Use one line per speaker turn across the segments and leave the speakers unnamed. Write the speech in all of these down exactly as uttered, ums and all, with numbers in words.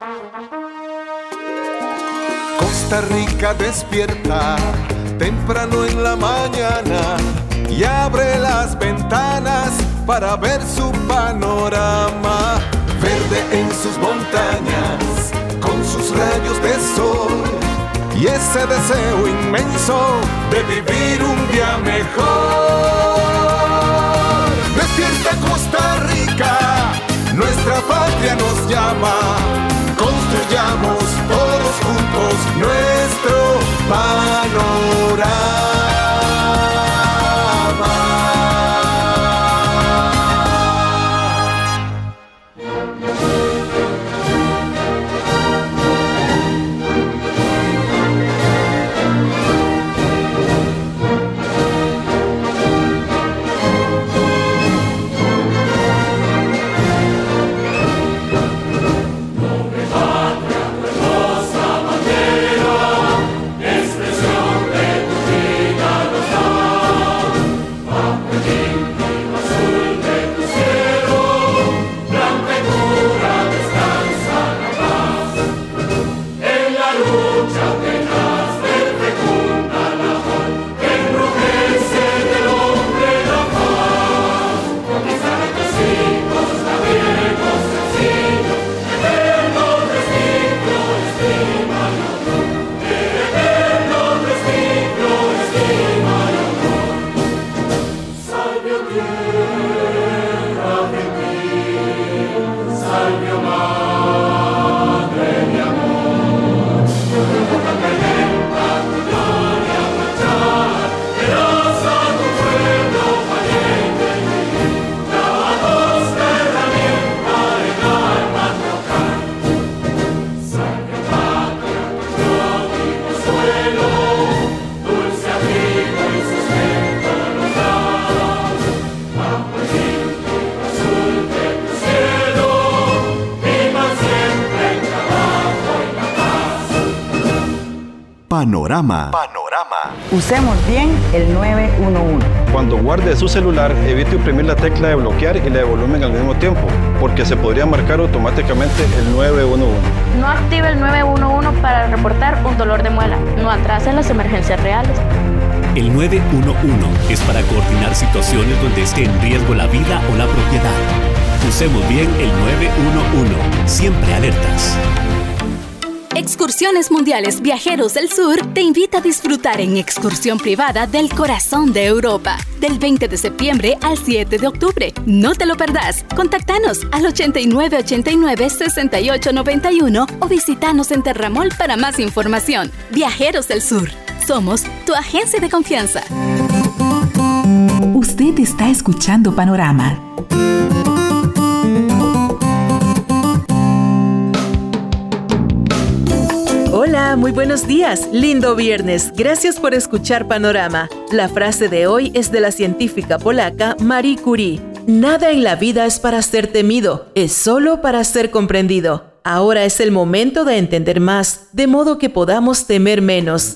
Costa Rica despierta temprano en la mañana y abre las ventanas para ver su panorama. Verde en sus montañas, con sus rayos de sol y ese deseo inmenso de vivir un día mejor. Despierta Costa Rica, nuestra patria nos llama. Construyamos todos juntos nuestro panorama.
Panorama. Panorama.
Usemos bien el nueve uno uno.
Cuando guarde su celular, evite imprimir la tecla de bloquear y la de volumen al mismo tiempo, porque se podría marcar automáticamente el nueve uno uno.
No active el nueve uno uno para reportar un dolor de muela. No atrase las emergencias reales.
El nueve uno uno es para coordinar situaciones donde esté en riesgo la vida o la propiedad. Usemos bien el nueve uno uno. Siempre alertas.
Excursiones Mundiales Viajeros del Sur te invita a disfrutar en excursión privada del corazón de Europa, del veinte de septiembre al siete de octubre. No te lo perdás. Contáctanos al ochenta y nueve ochenta y nueve sesenta y ocho noventa y uno o visítanos en Terramol para más información. Viajeros del Sur. Somos tu agencia de confianza.
Usted está escuchando Panorama.
Hola, muy buenos días. Lindo viernes. Gracias por escuchar Panorama. La frase de hoy es de la científica polaca Marie Curie. Nada en la vida es para ser temido, es solo para ser comprendido. Ahora es el momento de entender más, de modo que podamos temer menos.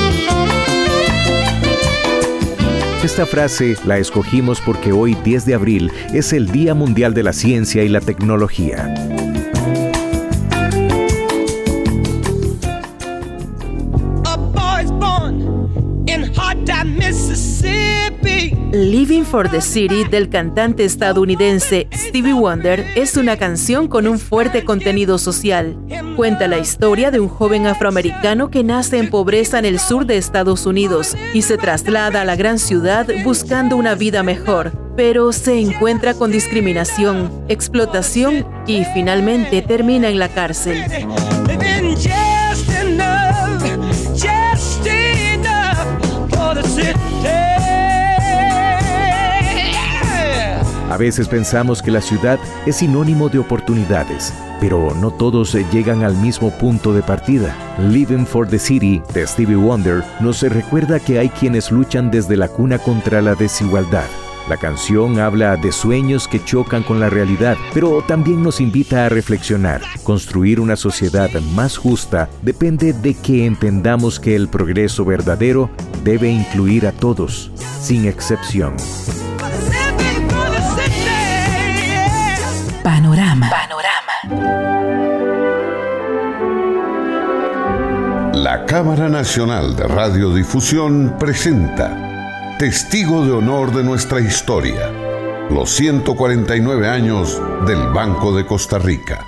Esta frase la escogimos porque hoy, diez de abril, es el Día Mundial de la Ciencia y la Tecnología.
Living for the City del cantante estadounidense Stevie Wonder es una canción con un fuerte contenido social. Cuenta la historia de un joven afroamericano que nace en pobreza en el sur de Estados Unidos y se traslada a la gran ciudad buscando una vida mejor, pero se encuentra con discriminación, explotación y finalmente termina en la cárcel.
A veces pensamos que la ciudad es sinónimo de oportunidades, pero no todos llegan al mismo punto de partida. Living for the City, de Stevie Wonder, nos recuerda que hay quienes luchan desde la cuna contra la desigualdad. La canción habla de sueños que chocan con la realidad, pero también nos invita a reflexionar. Construir una sociedad más justa depende de que entendamos que el progreso verdadero debe incluir a todos, sin excepción.
Panorama. Panorama.
La Cámara Nacional de Radiodifusión presenta Testigo de Honor de nuestra historia, los ciento cuarenta y nueve años del Banco de Costa Rica.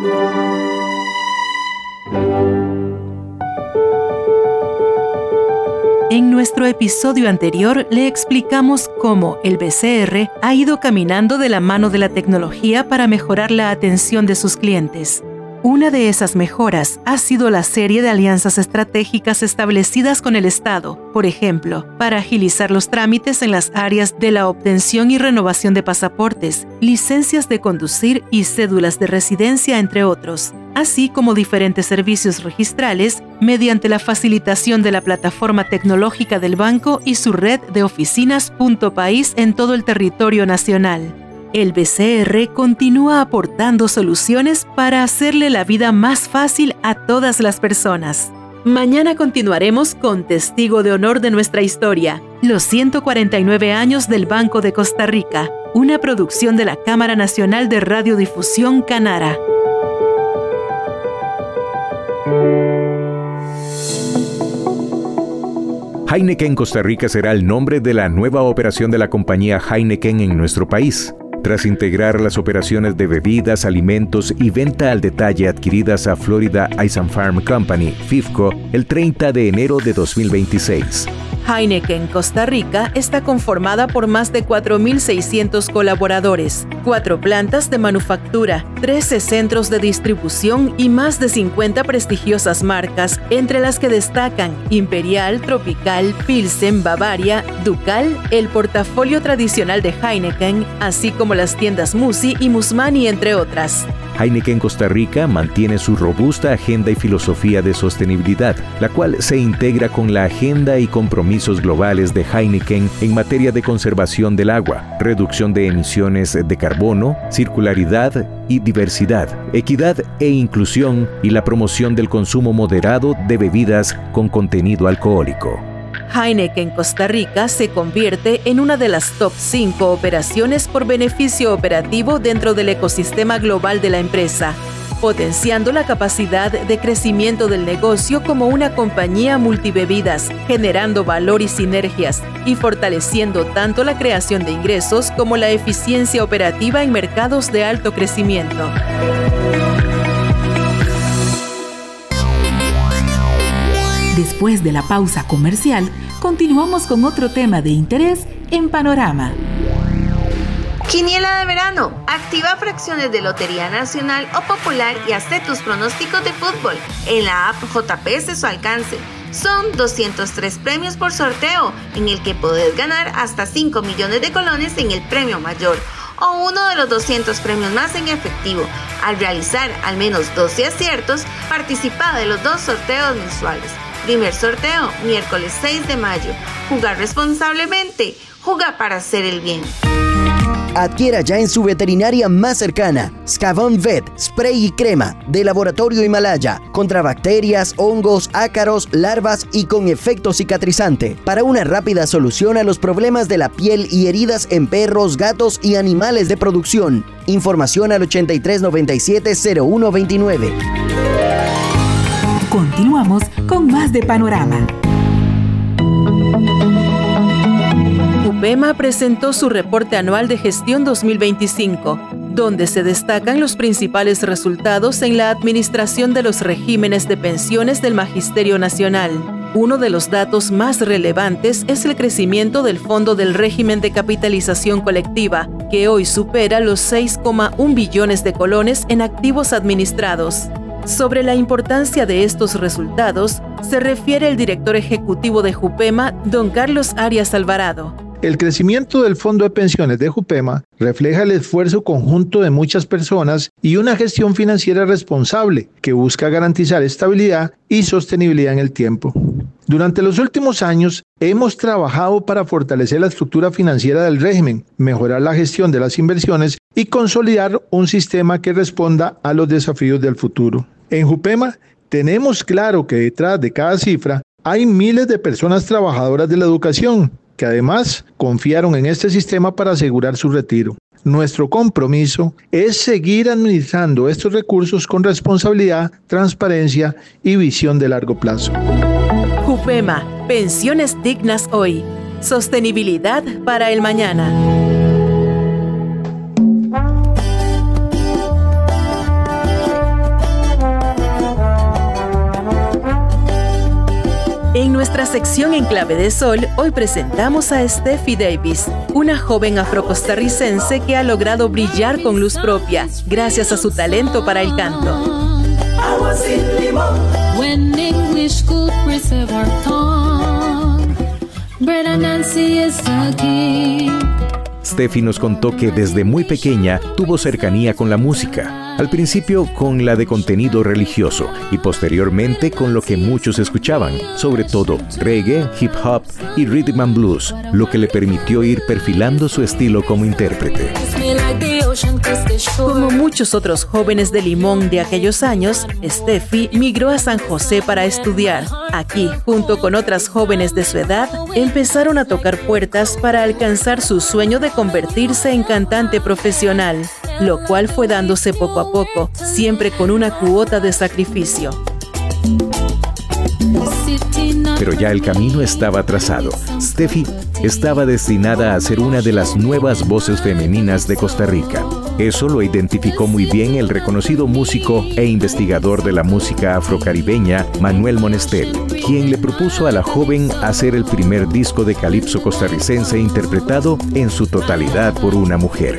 En nuestro episodio anterior le explicamos cómo el B C R ha ido caminando de la mano de la tecnología para mejorar la atención de sus clientes. Una de esas mejoras ha sido la serie de alianzas estratégicas establecidas con el Estado, por ejemplo, para agilizar los trámites en las áreas de la obtención y renovación de pasaportes, licencias de conducir y cédulas de residencia, entre otros, así como diferentes servicios registrales mediante la facilitación de la plataforma tecnológica del banco y su red de oficinas Punto País en todo el territorio nacional. El B C R continúa aportando soluciones para hacerle la vida más fácil a todas las personas. Mañana continuaremos con Testigo de Honor de nuestra historia, los ciento cuarenta y nueve años del Banco de Costa Rica, una producción de la Cámara Nacional de Radiodifusión Canara.
Heineken Costa Rica será el nombre de la nueva operación de la compañía Heineken en nuestro país. Tras integrar las operaciones de bebidas, alimentos y venta al detalle adquiridas a Florida Ice and Farm Company, FIFCO, el treinta de enero de dos mil veintiséis.
Heineken Costa Rica está conformada por más de cuatro mil seiscientos colaboradores, cuatro plantas de manufactura, trece centros de distribución y más de cincuenta prestigiosas marcas, entre las que destacan Imperial, Tropical, Pilsen, Bavaria, Ducal, el portafolio tradicional de Heineken, así como las tiendas Musi y Musmani, entre otras.
Heineken Costa Rica mantiene su robusta agenda y filosofía de sostenibilidad, la cual se integra con la agenda y compromisos globales de Heineken en materia de conservación del agua, reducción de emisiones de carbono, circularidad y diversidad, equidad e inclusión y la promoción del consumo moderado de bebidas con contenido alcohólico.
Heineken Costa Rica se convierte en una de las top cinco operaciones por beneficio operativo dentro del ecosistema global de la empresa, potenciando la capacidad de crecimiento del negocio como una compañía multibebidas, generando valor y sinergias, y fortaleciendo tanto la creación de ingresos como la eficiencia operativa en mercados de alto crecimiento.
Después de la pausa comercial, continuamos con otro tema de interés en Panorama.
Quiniela de verano. Activa fracciones de Lotería Nacional o Popular y haz tus pronósticos de fútbol en la app J P S a su alcance. Son doscientos tres premios por sorteo, en el que podés ganar hasta cinco millones de colones en el premio mayor o uno de los doscientos premios más en efectivo. Al realizar al menos doce aciertos, participa de los dos sorteos mensuales. Primer sorteo, miércoles seis de mayo. Jugar responsablemente. Juega para hacer el bien.
Adquiera ya en su veterinaria más cercana Scavon Vet, spray y crema de Laboratorio Himalaya contra bacterias, hongos, ácaros, larvas y con efecto cicatrizante para una rápida solución a los problemas de la piel y heridas en perros, gatos y animales de producción. Información al ochenta y tres noventa y siete cero uno veintinueve.
Continuamos con más de Panorama.
Jupema presentó su reporte anual de gestión dos mil veinticinco, donde se destacan los principales resultados en la administración de los regímenes de pensiones del Magisterio Nacional. Uno de los datos más relevantes es el crecimiento del fondo del régimen de capitalización colectiva, que hoy supera los seis coma uno billones de colones en activos administrados. Sobre la importancia de estos resultados, se refiere el director ejecutivo de Jupema, don Carlos Arias Alvarado.
El crecimiento del Fondo de Pensiones de Jupema refleja el esfuerzo conjunto de muchas personas y una gestión financiera responsable que busca garantizar estabilidad y sostenibilidad en el tiempo. Durante los últimos años, hemos trabajado para fortalecer la estructura financiera del régimen, mejorar la gestión de las inversiones y consolidar un sistema que responda a los desafíos del futuro. En Jupema, tenemos claro que detrás de cada cifra hay miles de personas trabajadoras de la educación, que además confiaron en este sistema para asegurar su retiro. Nuestro compromiso es seguir administrando estos recursos con responsabilidad, transparencia y visión de largo plazo.
Jupema, pensiones dignas hoy. Sostenibilidad para el mañana. En nuestra sección En Clave de Sol, hoy presentamos a Steffi Davis, una joven afrocostarricense que ha logrado brillar con luz propia, gracias a su talento para el canto.
Steffi nos contó que desde muy pequeña tuvo cercanía con la música, al principio con la de contenido religioso y posteriormente con lo que muchos escuchaban, sobre todo reggae, hip hop y rhythm and blues, lo que le permitió ir perfilando su estilo como intérprete.
Como muchos otros jóvenes de Limón de aquellos años, Steffi migró a San José para estudiar. Aquí, junto con otras jóvenes de su edad, empezaron a tocar puertas para alcanzar su sueño de convertirse en cantante profesional, lo cual fue dándose poco a poco, siempre con una cuota de sacrificio.
Pero ya el camino estaba trazado. Steffi estaba destinada a ser una de las nuevas voces femeninas de Costa Rica. Eso lo identificó muy bien el reconocido músico e investigador de la música afrocaribeña, Manuel Monestel, quien le propuso a la joven hacer el primer disco de calipso costarricense interpretado en su totalidad por una mujer.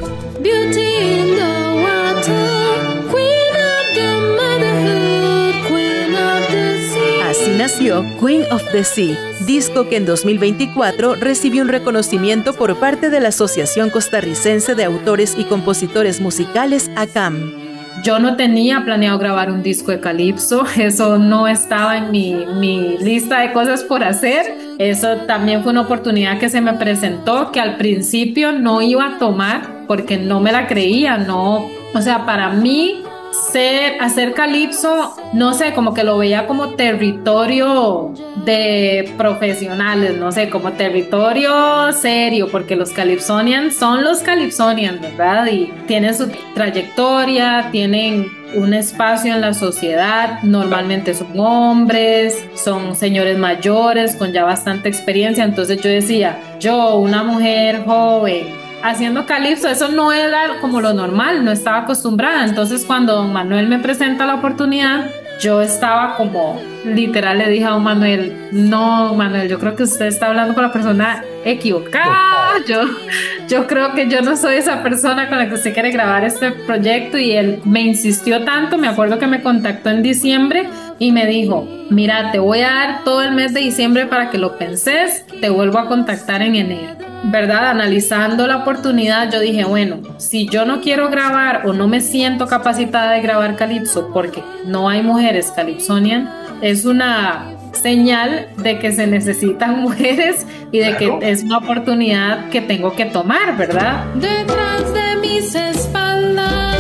Así nació Queen of the Sea, disco que en dos mil veinticuatro recibió un reconocimiento por parte de la Asociación Costarricense de Autores y Compositores Musicales, A C A M.
Yo no tenía planeado grabar un disco de calipso, eso no estaba en mi, mi lista de cosas por hacer. Eso también fue una oportunidad que se me presentó, que al principio no iba a tomar porque no me la creía, no, o sea, para mí ser, hacer calipso, no sé, como que lo veía como territorio de profesionales, no sé, como territorio serio, porque los Calypsonians son los Calypsonians, ¿verdad? Y tienen su trayectoria, tienen un espacio en la sociedad, normalmente son hombres, son señores mayores con ya bastante experiencia, entonces yo decía, yo, una mujer joven, haciendo calipso, eso no era como lo normal, no estaba acostumbrada. Entonces cuando don Manuel me presenta la oportunidad, yo estaba como, literal le dije a don Manuel, no Manuel, yo creo que usted está hablando con la persona equivocada, yo, yo creo que yo no soy esa persona con la que usted quiere grabar este proyecto. Y él me insistió tanto, me acuerdo que me contactó en diciembre y me dijo, mira, te voy a dar todo el mes de diciembre para que lo penses, te vuelvo a contactar en enero. ¿Verdad? Analizando la oportunidad, yo dije, bueno, si yo no quiero grabar o no me siento capacitada de grabar calipso porque no hay mujeres calypsonian, es una señal de que se necesitan mujeres y de que es una oportunidad que tengo que tomar, ¿verdad? Detrás de mis espaldas.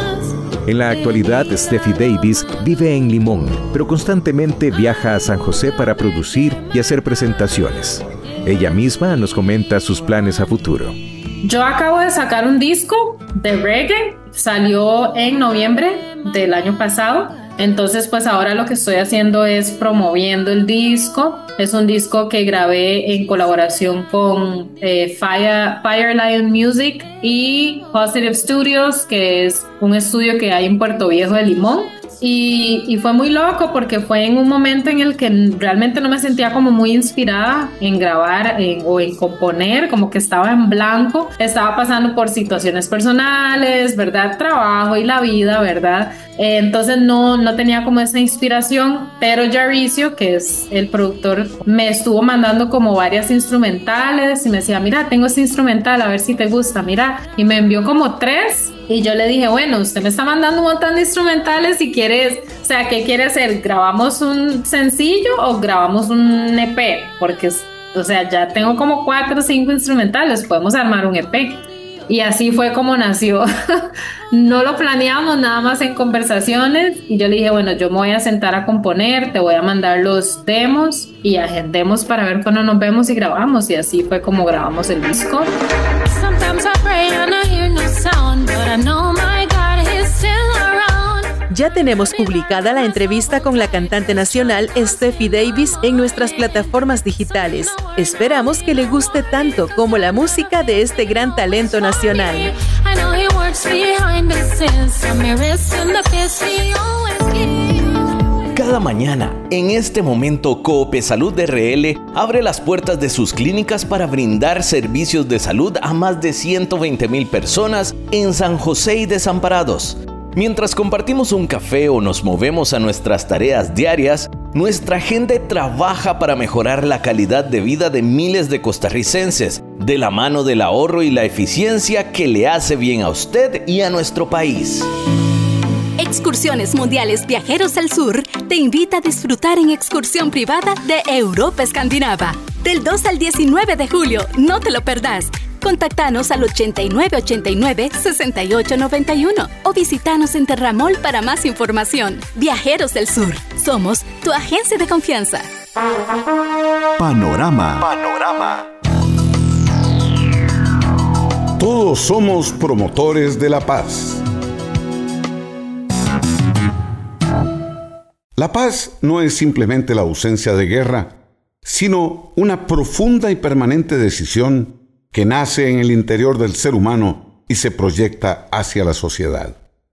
En la actualidad, Steffi Davis vive en Limón, pero constantemente viaja a San José para producir y hacer presentaciones. Ella misma nos comenta sus planes a futuro.
Yo acabo de sacar un disco de reggae, salió en noviembre del año pasado. Entonces pues ahora lo que estoy haciendo es promoviendo el disco. Es un disco que grabé en colaboración con eh, Fire, Fire Lion Music y Positive Studios, que es un estudio que hay en Puerto Viejo de Limón. Y, y fue muy loco porque fue en un momento en el que realmente no me sentía como muy inspirada en grabar en, o en componer, como que estaba en blanco, estaba pasando por situaciones personales, ¿verdad? Trabajo y la vida, ¿verdad? Eh, entonces no, no tenía como esa inspiración, pero Jaricio, que es el productor, me estuvo mandando como varias instrumentales y me decía, mira, tengo este instrumental, a ver si te gusta, mira, y me envió como tres. Y yo le dije, bueno, usted me está mandando un montón de instrumentales y quieres, o sea, ¿qué quiere hacer? ¿Grabamos un sencillo o grabamos un E P? Porque, o sea, ya tengo como cuatro o cinco instrumentales, podemos armar un E P. Y así fue como nació. No lo planeamos, nada más en conversaciones. Y yo le dije, bueno, yo me voy a sentar a componer, te voy a mandar los demos y agendemos para ver cuándo nos vemos y grabamos. Y así fue como grabamos el disco. Sometimes I pray and I hear no
Ya tenemos publicada la entrevista con la cantante nacional Steffi Davis en nuestras plataformas digitales. Esperamos que le guste tanto como la música de este gran talento nacional.
Cada mañana, en este momento, Coope Salud R L abre las puertas de sus clínicas para brindar servicios de salud a más de ciento veinte mil personas en San José y Desamparados. Mientras compartimos un café o nos movemos a nuestras tareas diarias, nuestra gente trabaja para mejorar la calidad de vida de miles de costarricenses, de la mano del ahorro y la eficiencia que le hace bien a usted y a nuestro país.
Excursiones Mundiales Viajeros al Sur te invita a disfrutar en excursión privada de Europa Escandinava. Del dos al diecinueve de julio, no te lo perdás. Contactanos al ochenta y nueve ochenta y nueve, sesenta y ocho noventa y uno o visitanos en Terramol para más información. Viajeros del Sur, somos tu agencia de confianza.
Panorama.
Panorama. Todos somos promotores de la paz. La paz no es simplemente la ausencia de guerra, sino una profunda y permanente decisión que nace en el interior del ser humano y se proyecta hacia la sociedad.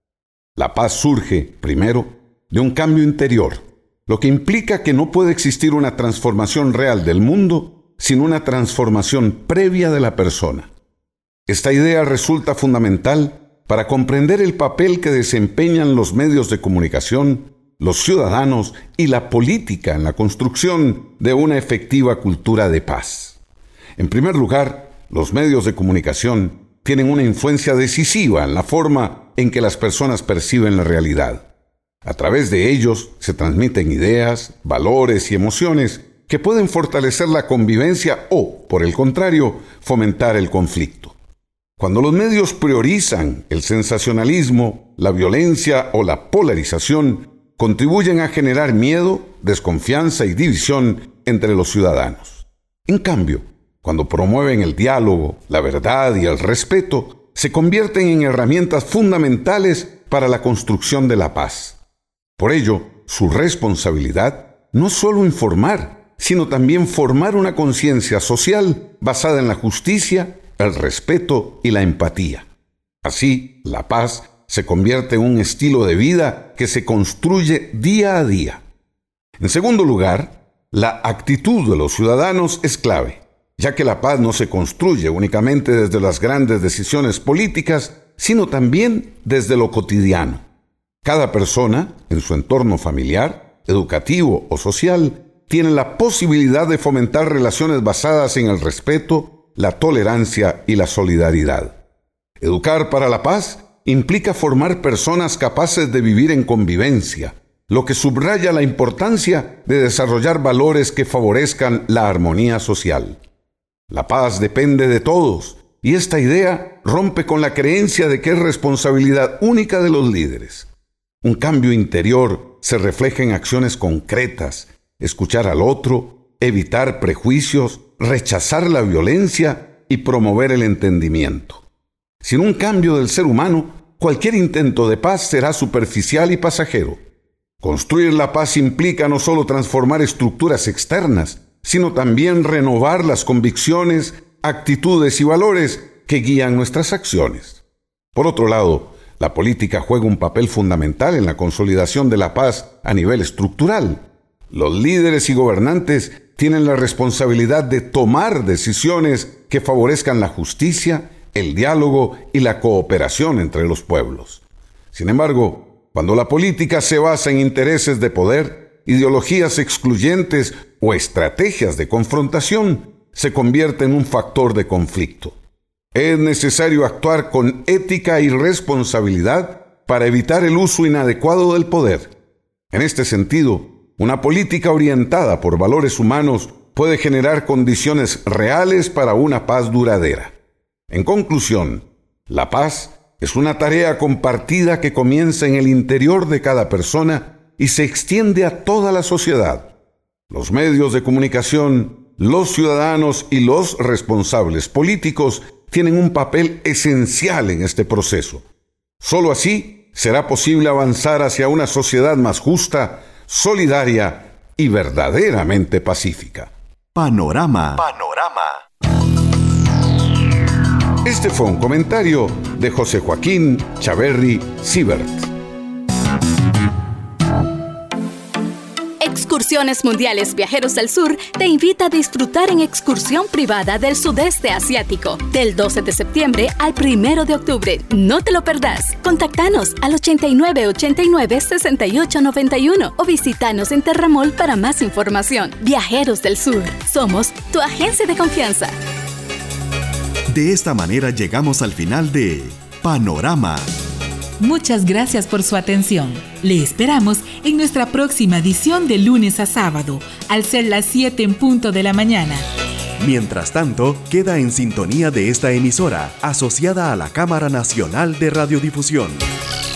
La paz surge, primero, de un cambio interior, lo que implica que no puede existir una transformación real del mundo sin una transformación previa de la persona. Esta idea resulta fundamental para comprender el papel que desempeñan los medios de comunicación, los ciudadanos y la política en la construcción de una efectiva cultura de paz. En primer lugar, los medios de comunicación tienen una influencia decisiva en la forma en que las personas perciben la realidad. A través de ellos se transmiten ideas, valores y emociones que pueden fortalecer la convivencia o, por el contrario, fomentar el conflicto. Cuando los medios priorizan el sensacionalismo, la violencia o la polarización, contribuyen a generar miedo, desconfianza y división entre los ciudadanos. En cambio, cuando promueven el diálogo, la verdad y el respeto, se convierten en herramientas fundamentales para la construcción de la paz. Por ello, su responsabilidad no es solo informar, sino también formar una conciencia social basada en la justicia, el respeto y la empatía. Así, la paz se convierte en un estilo de vida que se construye día a día. En segundo lugar, la actitud de los ciudadanos es clave, ya que la paz no se construye únicamente desde las grandes decisiones políticas, sino también desde lo cotidiano. Cada persona, en su entorno familiar, educativo o social, tiene la posibilidad de fomentar relaciones basadas en el respeto, la tolerancia y la solidaridad. Educar para la paz implica formar personas capaces de vivir en convivencia, lo que subraya la importancia de desarrollar valores que favorezcan la armonía social. La paz depende de todos, y esta idea rompe con la creencia de que es responsabilidad única de los líderes. Un cambio interior se refleja en acciones concretas: escuchar al otro, evitar prejuicios, rechazar la violencia y promover el entendimiento. Sin un cambio del ser humano, cualquier intento de paz será superficial y pasajero. Construir la paz implica no solo transformar estructuras externas, sino también renovar las convicciones, actitudes y valores que guían nuestras acciones. Por otro lado, la política juega un papel fundamental en la consolidación de la paz a nivel estructural. Los líderes y gobernantes tienen la responsabilidad de tomar decisiones que favorezcan la justicia, el diálogo y la cooperación entre los pueblos. Sin embargo, cuando la política se basa en intereses de poder, ideologías excluyentes o estrategias de confrontación, se convierte en un factor de conflicto. Es necesario actuar con ética y responsabilidad para evitar el uso inadecuado del poder. En este sentido, una política orientada por valores humanos puede generar condiciones reales para una paz duradera. En conclusión, la paz es una tarea compartida que comienza en el interior de cada persona y se extiende a toda la sociedad. Los medios de comunicación, los ciudadanos y los responsables políticos tienen un papel esencial en este proceso. Solo así será posible avanzar hacia una sociedad más justa, solidaria y verdaderamente pacífica.
Panorama.
Panorama. Este fue un comentario de José Joaquín Chaverri Siebert.
Excursiones Mundiales Viajeros del Sur te invita a disfrutar en excursión privada del sudeste asiático del doce de septiembre al primero de octubre. No te lo perdás. Contactanos al ochenta y nueve ochenta y nueve sesenta y ocho noventa y uno o visítanos en Terramol para más información. Viajeros del Sur. Somos tu agencia de confianza.
De esta manera llegamos al final de Panorama.
Muchas gracias por su atención. Le esperamos en nuestra próxima edición de lunes a sábado, al ser las siete en punto de la mañana.
Mientras tanto, queda en sintonía de esta emisora, asociada a la Cámara Nacional de Radiodifusión.